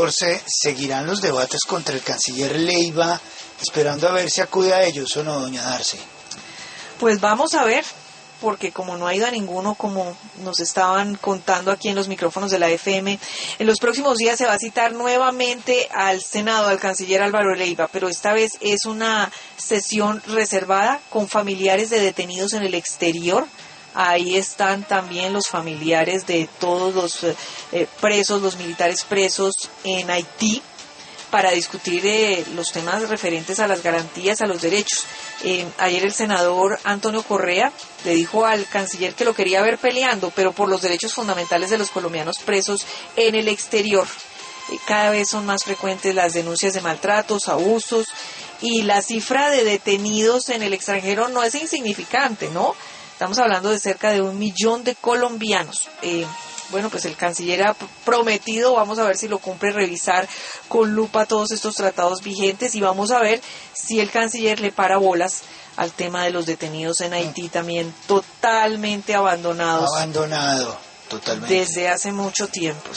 14 seguirán los debates contra el canciller Leiva, esperando a ver si acude a ellos o no, doña Darcy. Pues vamos a ver, porque como no ha ido a ninguno, como nos estaban contando aquí en los micrófonos de la FM, en los próximos días se va a citar nuevamente al Senado, al canciller Álvaro Leiva, pero esta vez es una sesión reservada con familiares de detenidos en el exterior. Ahí están también los familiares de todos los presos, los militares presos en Haití, para discutir los temas referentes a las garantías, a los derechos. Ayer el senador Antonio Correa le dijo al canciller que lo quería ver peleando, pero por los derechos fundamentales de los colombianos presos en el exterior. Cada vez son más frecuentes las denuncias de maltratos, abusos, y la cifra de detenidos en el extranjero no es insignificante, ¿no? Estamos hablando de cerca de 1 millón de colombianos. Bueno, pues el canciller ha prometido, vamos a ver si lo cumple, revisar con lupa todos estos tratados vigentes, y vamos a ver si el canciller le para bolas al tema de los detenidos en Haití, también totalmente abandonados. Abandonado, totalmente. Desde hace mucho tiempo.